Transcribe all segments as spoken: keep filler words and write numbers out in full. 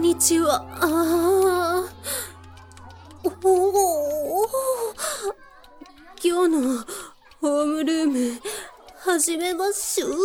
にちは。あーおお、今日のホームルーム始めましょ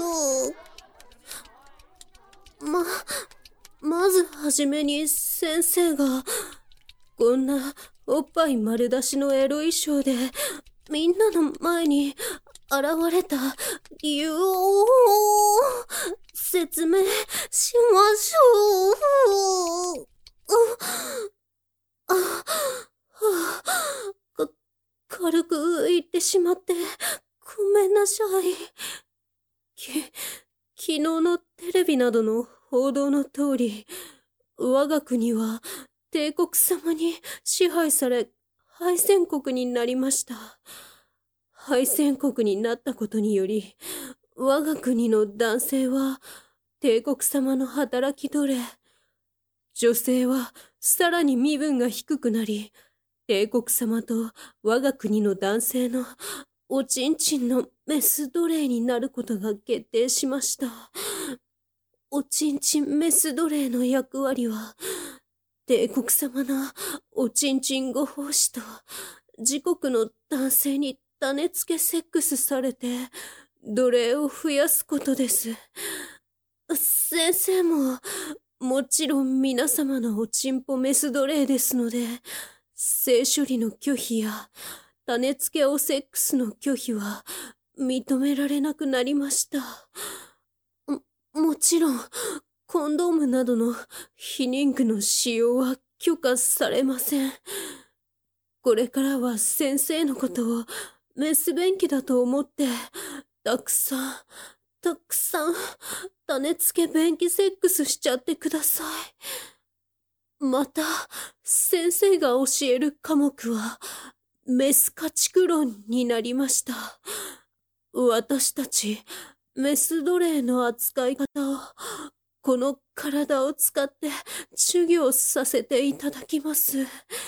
う。ま、まずはじめに先生がこんなおっぱい丸出しのエロ衣装でみんなの前に現れた理由を説明しましょう。あ、はあ、か、軽く言ってしまってごめんなさい。き、昨日のテレビなどの報道の通り、我が国は帝国様に支配され敗戦国になりました。敗戦国になったことにより、我が国の男性は帝国様の働き奴隷、女性はさらに身分が低くなり、帝国様と我が国の男性のおちんちんのメス奴隷になることが決定しました。おちんちんメス奴隷の役割は、帝国様のおちんちんご奉仕と自国の男性に種付けセックスされて奴隷を増やすことです。先生ももちろん皆様のおちんぽメス奴隷ですので、性処理の拒否や種付けおセックスの拒否は認められなくなりました。も、もちろんコンドームなどの避妊具の使用は許可されません。これからは先生のことをメス便器だと思って、たくさん、たくさん、種付け便器セックスしちゃってください。また、先生が教える科目は、メス家畜論になりました。私たち、メス奴隷の扱い方を、この体を使って授業させていただきます。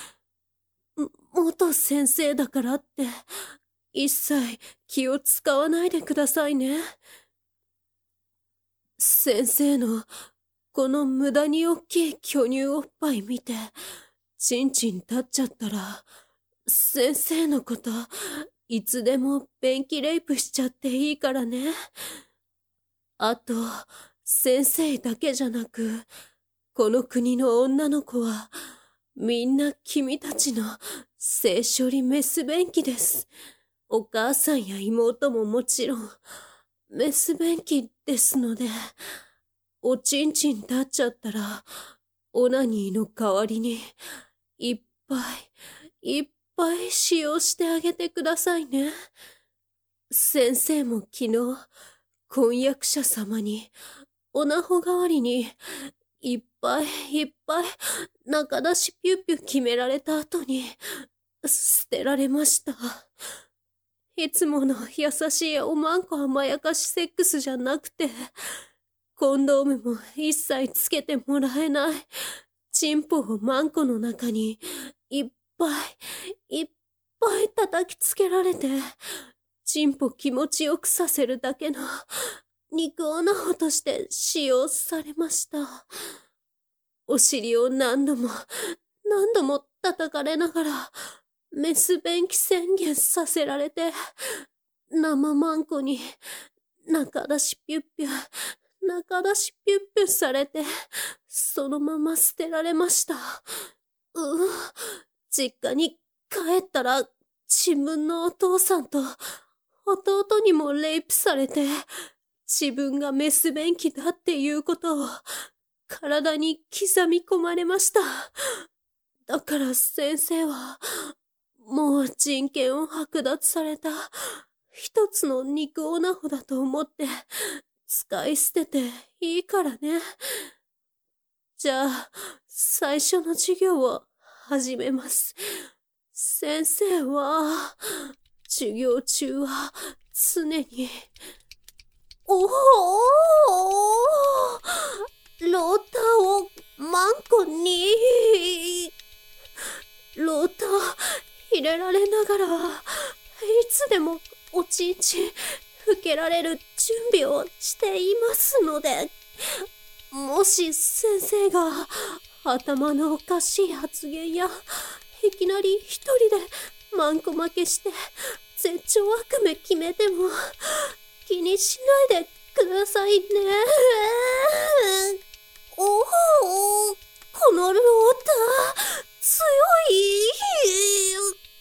元先生だからって、一切気を使わないでくださいね。先生のこの無駄に大きい巨乳おっぱい見て、ちんちん立っちゃったら、先生のこと、いつでも便器レイプしちゃっていいからね。あと、先生だけじゃなく、この国の女の子は、みんな君たちの性処理メス便器です。お母さんや妹ももちろん、メス便器ですので、おちんちん立っちゃったら、オナニーの代わりに、いっぱい、いっぱい使用してあげてくださいね。先生も昨日、婚約者様に、おなほ代わりに、いっぱいいっぱい中出しピュッピュ決められた後に、捨てられました。いつもの優しいおまんこ甘やかしセックスじゃなくて、コンドームも一切つけてもらえない、チンポをマンコの中にいっぱいいっぱい叩きつけられて、チンポ気持ちよくさせるだけの肉女ほとして使用されました。お尻を何度も何度も叩かれながらメス便器宣言させられて、生マンコに中出しピュッピュ中出しピュッピュされて、そのまま捨てられました。うう、実家に帰ったら自分のお父さんと弟にもレイプされて、自分がメス便器だっていうことを体に刻み込まれました。だから先生は、もう人権を剥奪された一つの肉オナホだと思って使い捨てていいからね。じゃあ、最初の授業を始めます。先生は、授業中は常に、おおローターをマンコに、ローター入れられながら、いつでもおちんちん受けられる準備をしていますので、 もし先生が頭のおかしい発言やいきなり一人でマンコ負けして絶頂悪夢決めても気にしないでくださいね。おお、このロータ強い。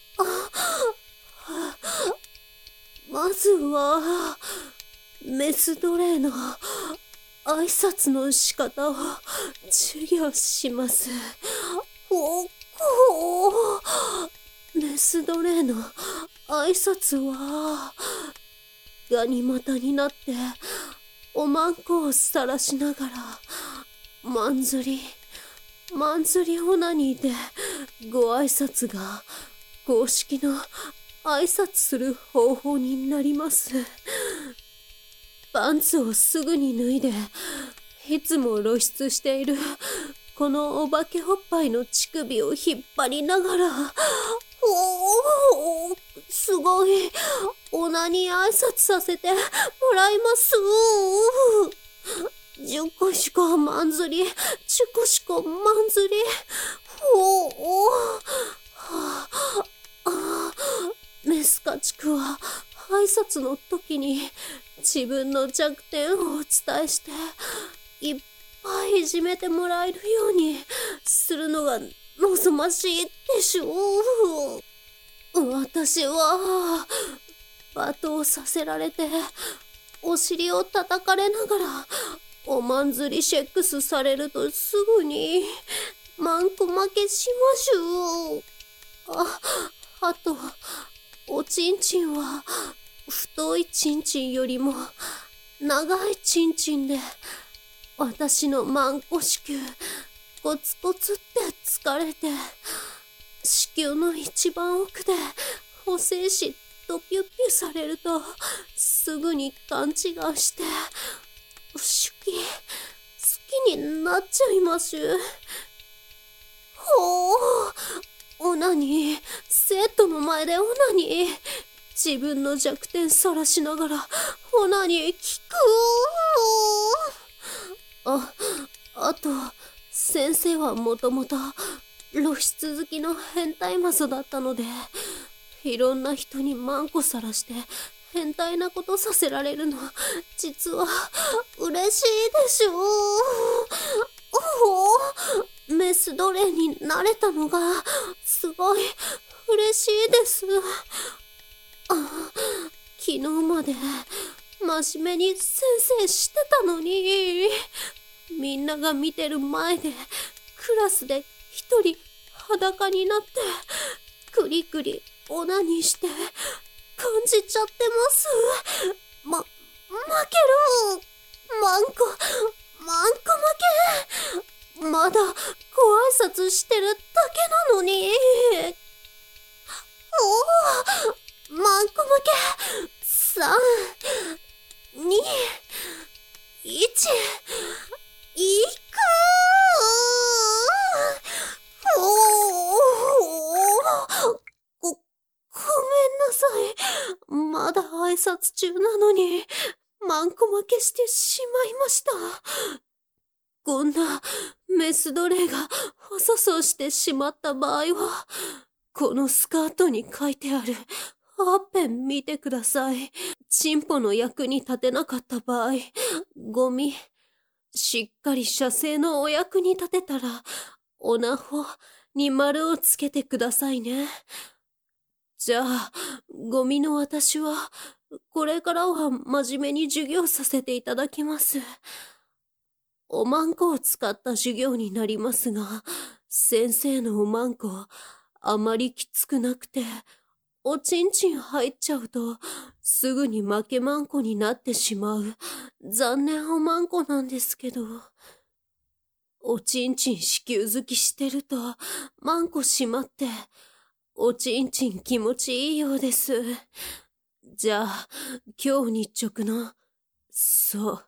あ、まずはメス奴隷の挨拶の仕方を授業します。おこメス奴隷の挨拶はガニ股になっておまんこを晒しながらまんずりまんずりオナニーでご挨拶が公式の挨拶する方法になります。パンツをすぐに脱いでいつも露出しているこのお化けおっぱいの乳首を引っ張りながら、おお、すごいオナニー挨拶させてもらいます。じゅこしこまんずり、じゅこしこまんずり、おお、はあ、メス家畜は挨拶の時に自分の弱点をお伝えしていっぱいいじめてもらえるようにするのが望ましいでしょう。私は罵倒させられてお尻を叩かれながらおまんずりセックスされるとすぐにマンコ負けしましょう。あ、あとおちんちんは太いちんちんよりも長いちんちんで私のマンコ子宮コツコツって疲れて子宮の一番奥で補正子とピュッピュされるとすぐに勘違いしてシュキ好きになっちゃいます。ほう、オナニー、生徒の前でオナニー、自分の弱点さらしながらオナニー聞く。あ、あと先生はもともと露出好きの変態マゾだったのでいろんな人にマンコさらして変態なことさせられるの実は嬉しいでしょう。おお、メス奴隷になれたのがすごい嬉しいです。あ、昨日まで真面目に先生してたのにみんなが見てる前でクラスで一人裸になってクリクリオナニーして感じちゃってます。ま、負ける。マンコ、マンコ負け。まだご挨拶してるだけなのに。おお、マンコ負け。さん、に、いち、いくー。おお、ご、ごめんなさい。まだ挨拶中なのに、マンコ負けしてしまいました。こんなメス奴隷が細そうしてしまった場合は、このスカートに書いてあるワッペン見てください。チンポの役に立てなかった場合、ゴミ。しっかり射精のお役に立てたら、おなほに丸をつけてくださいね。じゃあ、ゴミの私は、これからは真面目に授業させていただきます。おまんこを使った授業になりますが、先生のおまんこ、あまりきつくなくて、おちんちん入っちゃうと、すぐに負けまんこになってしまう、残念おまんこなんですけど。おちんちん子宮好きしてると、まんこしまって、おちんちん気持ちいいようです。じゃあ、今日日直の、そう、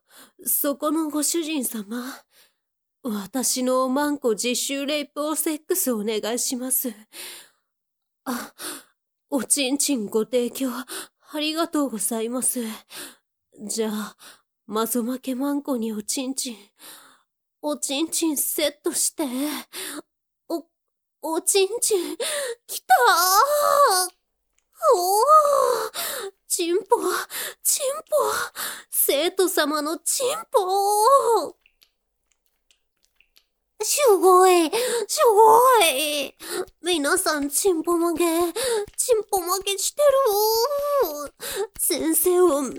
そこのご主人様、私のおまんこ実習レイプをセックスお願いします。あ、おちんちんご提供ありがとうございます。じゃあ、マゾ負けまんこにおちんちん、 おちんちんセットして。お、おちんちん、きたー。おー、チンポ、チンポ、生徒様のチンポ。すごい、すごい。皆さんチンポ曲げ、チンポ曲げしてる。先生を見て。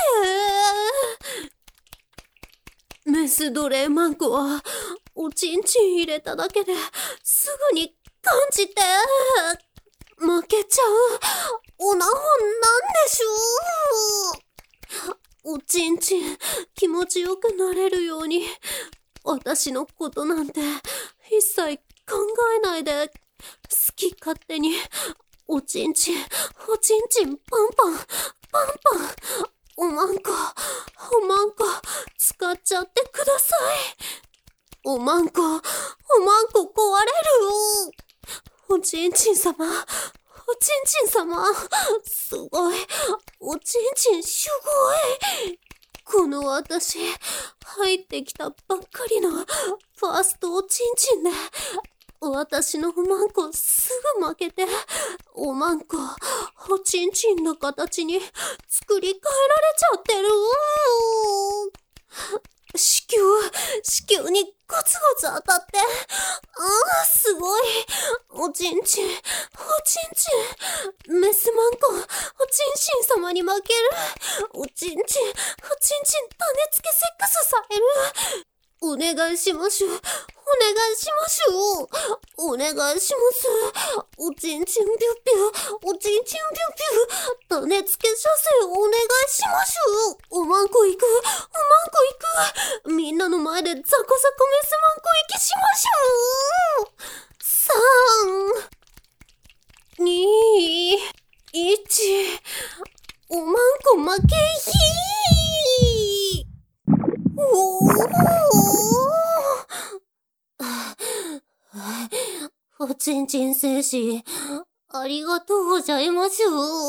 メス奴隷マンコは、おちんちん入れただけですぐに感じて、負けちゃう、おなほなんでしょう。おちんちん気持ちよくなれるように、私のことなんて一切考えないで、好き勝手に、おちんちん、おちんちんパンパン、パンパン、おまんこ、おまんこ、使っちゃってください。おまんこ、おまんこ壊れる。おちんちん様、おちんちん様、すごい。おちんちんすごい。この私、入ってきたばっかりのファーストおちんちんで、私のおまんこすぐ負けて、おまんこ、おちんちんの形に作り変えられちゃってる。子宮、子宮にゴツゴツ当たって、ああ、すごい。おちんちん、おちんちん、メスマンコ、おちんちん様に負ける。おちんちん、おちんちん種付けセックスされる。お願いしましゅ。お願いしましゅ。お願いします。おちんちんピュピュ、おちんちんピュピュ、種付け射精お願いしましゅ。おまんこ行く、おまんこ行く。みんなの前でザコザコメスマンコ行きしましゅ。さん、に、いち、おまんこ負けひー。おー。おちんちん戦士、ありがとうございます。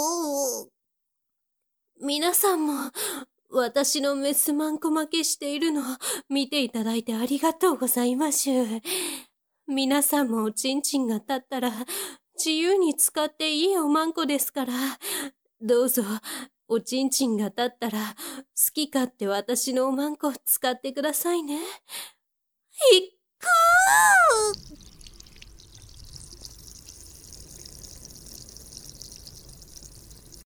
皆さんも、私のメスマンコ負けしているのを見ていただいてありがとうございます。皆さんもおちんちんが立ったら、自由に使っていいおまんこですから、どうぞ、おちんちんが立ったら、好き勝手私のおまんこ使ってくださいね。いっくー